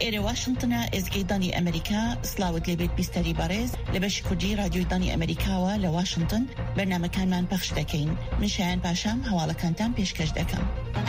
ئێرە واشنگتنە ئێزگەی ئەمریکا سلااوت لێبێت بیستەری بەڕێز لە بەشی کوردی رادیۆی دانی ئەمریکاوە لە واشنگتن بەرنامەکانمان پەخش دەکەین. من شایان پاشام هەواڵەکانتان پێشکەش دەکەم.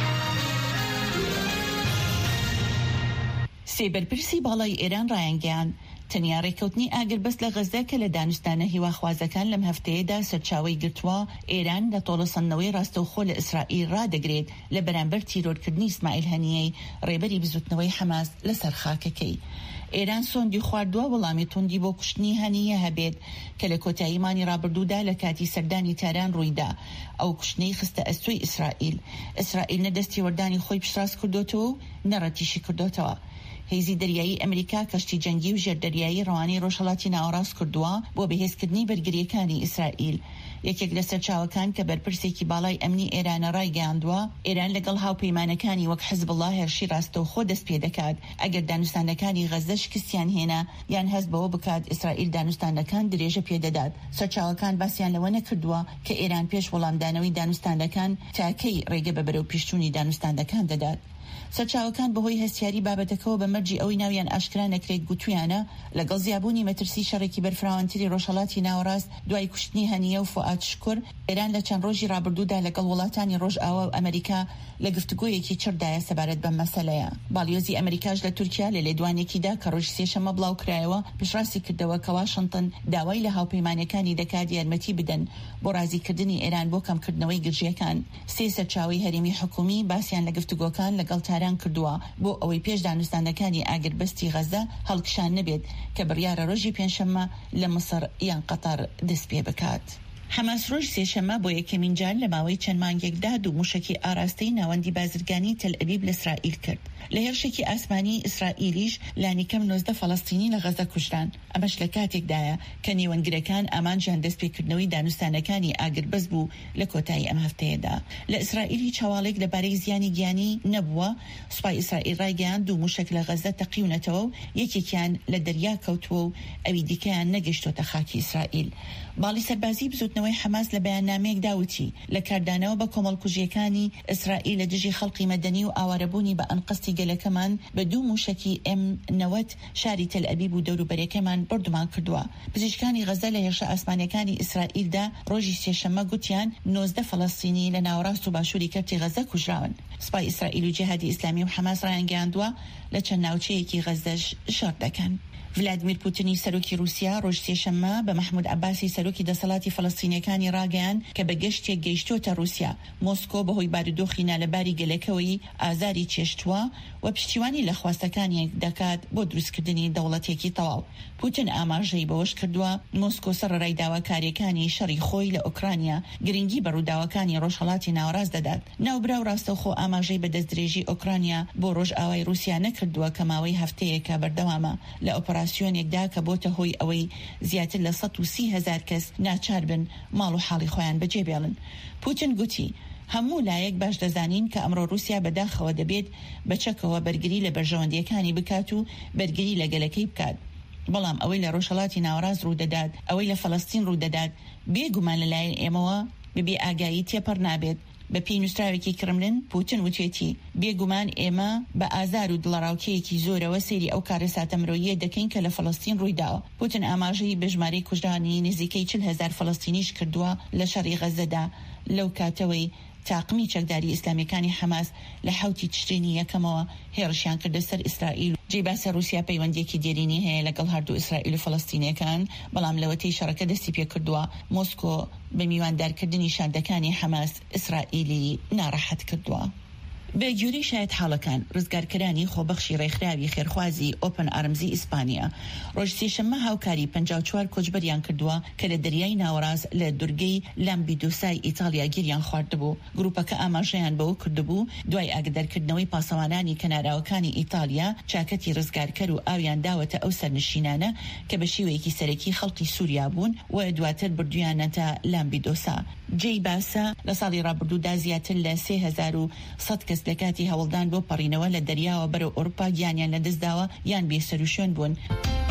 سێبەرپرسی باڵای ئێران ڕایانگەیان تەنیا ڕێکەوتنی ئاگربەست لە غەزە کە لە دانوستانە هیواخوازەکان لەم هەفتەیەدا سەرچاوەی گرتووە ئێران لە تۆڵەسەندنەوەی ڕاستەوخۆ لە ئیسرائیل ڕادەگرێت لە بەرامبەر تیرۆرکردنی ئیسماعیل هەنیەی ڕێبەری بزوتنەوەی حەماس لەسەر خاکەکەی. ئێران سۆندی خواردووە وەڵامی توندی بۆ کوشتنی هەنیە هەبێت کە لە کۆتاییمانی ڕابردوودا لە کاتی سەردانی تاران ڕوویدا. ئەو کوشتنەی خستە ئەستۆی ئیسرائیل نەدەستی وەردانی خۆی پشتڕاست کردوتەوە و نەڕەتیشی کردوتەوە. هێزی دەریایی ئەمریکا کەشتی جەنگی و ژێردەریایی ڕەوانەی ڕۆژهەڵاتی ناوەڕاست کردووە بۆ بەهێزکردنی بەرگریەکانی ئیسرائیل. یەکێک لە سەرچاوەکان کە بەرپرسێکی باڵای ئەمنی ئێرانە ڕایگەیاندووە ئێران لەگەڵ هاوپەیمانەکانی وەک حزبڵڵاه هێرشی ڕاستەوخۆ دەست پێ دەکات ئەگەر دانوستانەکانی غەزە شکستیان هێنا یان هەست بەوە بکات ئیسرائیل دانوستانەکان درێژە پێدەدات. سەرچاوەکان باسییان لەوە نەکردووە کە ئێران پێش وەڵامدانەوەی دانوستانەکان تاکەی ڕێگە بە بەرەو پیشچوونی دانوستانەکان دەدات. سەرچاوەکان بەهۆی هەستیاری بابەتەکەەوە بە مەرجی ئەوەی ناویان ئاشکرا نەکرێت گوتویانە لەگەڵ زیابوونی مەترسی شەڕێکی بەرفراوانتری ڕۆژهەڵاتی ناوەڕاست دوای کوشتنی هەنیە و فوئاد شکور ئێران لە چەند ڕۆژی ڕابردوودا لەگەڵ وڵاتانی ڕۆژئاوا و ئەمریکا لە گفتوگۆیەکی چردایە سەبارەت بەم مەسەلەیە. باڵیۆزی ئەمریکاش لە تورکیا لە لێدوانێکیدا کە ڕۆژی سێشەمە بڵاوکرایەوە پشڕاستی کردەوە کە واشنگتن داوای لە هاوپەیمانەکانی دەکات یارمەتی بدەن بۆ ڕازیکردنی ئێران بۆ کەمکردنەوەی گرژیەکان. سێ سەرچاوی هەرێمی حکومی باسییان لە گفتوگۆکان لەگەڵ تاران کردووە بۆ ئەوەی پێش دانوستانەکانی ئاگربەستی غەزە هەڵکشان نەبێت کە بڕیارە ڕۆژی پێنجشەممە لە مسر یان قەتەر دەست پێ بکات. حماس ڕۆژ سێشەممە بۆ یەکەمین جار لە ماوەی چەند مانگێکدا دوو موشکی ئاراستەی ناوەندی بازرگانی تەل ئەبیب لە ئیسرائیل کرد. لە هێرشێکی ئاسمانی ئیسرائیلیش لانیکەم 19 فەڵەستینی لە غەزە کوژران. ئەمەش لە کاتێکدایە کە نێوەنگرەکان ئامانجیان دەستپێکردنەوەی دانوستانەکانی ئاگربەست بوو لە کۆتایی ئەم هەفتەیەدا. لە ئیسرائیل هیچ هەواڵێک لەبارەی زیانی گیانی نەبووە. سوپای ئیسرائیل ڕایگەیاند دوو موشک لە غەزە تەقیونەتەوە و یەکێکیان لە دەریا کەوتووە و ئەوی دیکەیان نەگەیشتۆتە خاکی ئیسرائیل. باڵی سەربازی بزوتنەوەی حەماس لە بەیاننامەیەک داوتی لە کاردانەوە بە کۆمەڵکوژیەکانی ئیسرائیل لە دژی خەڵقی مەدەنی و ئاوارەبوونی بە ئەنقەستی گەلەکەمان بە دوو موشکی M90 شاری تەل ئەبیب و دەوروبەرەکەمان بردومان کردووە. پزیشکانی غەزە لە هێرشە ئاسمانیەکانی ئیسرائیلدا ڕۆژی سێشەممە گوتیان 19 فەڵەستینی لە ناوەڕاست و باشووری کەرتی غەزە کوژراون. سوپای ئیسرائیل و جیهادی ئیسلامی و حەماس ڕایانگەیاندووە لە چەند ناوچەیەکی غەزەش شەڕ دەکەن. ڤلادیمیر پوتینی سەرۆکی رووسیا ڕۆژ سێشەممە بە محمود عەباسی سەرۆکی دەسەڵاتی فەڵەستینیەکانی ڕاگەیان کە بە گەشتێک گەیشتۆتە رووسیا. مۆسکۆ بەهۆی بارودۆخی نالەباری گەلەکەوەی ئازاری چێشتووە و پشتیوانی لە خواستەکانیەک دەکات بۆ دروستکردنی دەوڵەتێکی تەواو. پوتین ئاماژەی بەوەش کردووە مۆسکۆ سەرڕای داواکاریەکانی شەڕی خۆی لە ئوکرانیا گرنگی بە ڕووداوەکانی ڕۆژهەڵاتی ناوەڕاست دەدات. ناوبرا و ڕاستەوخۆ ئاماژەی بە دەستدرێژی ئوکرانیا بۆ ڕۆژئاوای رووسیا نەکردووە کە ماوەی هەفتەیەکە بەردەوامە لە ئۆپەراسیۆنێکدا کە بۆتە هۆی ئەوەی زیاتر لە 130,000 کەس ناچار بن ماڵ و حاڵی خۆیان بەجێبێڵن. پوتین گوتی هەموو لایەک باش دەزانین کە ئەمڕۆ رووسیا بەداخەوە دەبێت بەچەکەوە بەرگری لە بەرژەوەندیەکانی بکات و بەرگری لە گەلەکەی بکات. بەڵام ئەوەی لە ڕۆژهەڵاتی ناوەڕاست ڕوودەدات ئەوەی لە فەڵەستین ڕوودەدات بێگومان لەلایەن ئێمەوە بەبێ ئاگایی تێپەڕ نابێت. بە پێی نووسراوێکی کرملن پوتین وتێتی بێگومان ئێمە بە ئازار و دڵەڕاوکەیەکی زۆرەوە سێری ئەو کارە ساتەمرۆییە دەکەین کە لە فەڵەستین ڕوویداوە. پوتین ئاماژەی بەژمارەی کوژرانی نزیکەی 40,000 فەڵەستینیش کردووە لە شەڕی غەزەدا لەو کاتەوەی تاقمی چەکداری ئیسلامیەکانی حەماس لە 7 تشرینی یەکەمەوە هێرشیان کردە سەر ئیسرائیل. جێباسە رووسیا پەیوەندێکی دێرینی هەیە لەگەڵ هەردوو ئیسرائیل و فەڵەستینیەکان، بەڵام لەوەتەی شەڕەکە دەستی پێ کردووە مۆسکۆ بە میواندارکردنی شاردەکانی حەماس ئیسرائیلی ناڕەحەت کردووە. بە گوێرەی شایەت حاڵەکان ڕزگارکەرانی خۆبەخشی ڕێکخراوی خێرخوازی ئۆپن ئارمزی ئیسپانیا ڕۆژ سێشەممە هاوکاری 54 کۆچبەریان کردووە کە لە دەریای ناوەڕاست لە دورگەی لامپیدوسای ئیتالیا گیریان خواردبوو. گروپەکە ئاماژەیان بەوە کردبوو دوای ئاگدارکردنەوەی پاسەوانانی کەناراوەکانی ئیتالیا چاکەتی ڕزگارکەر و ئاویان داوەتە ئەو سەرنشینانە کە بە شێوەیەکی سەرەکی خەڵکی سووریا بوون و دواتر بردویانەتە لامپیدوسا. جێی باسە لە ساڵی ڕابردوودا زیاتر لە 3100 کەس لە کاتی هەوڵدان بۆ پەڕینەوە لە دەریاوە بەرەو ئەوروپا گیانیان لەدەستداوە یان بێسەروشۆن بوون.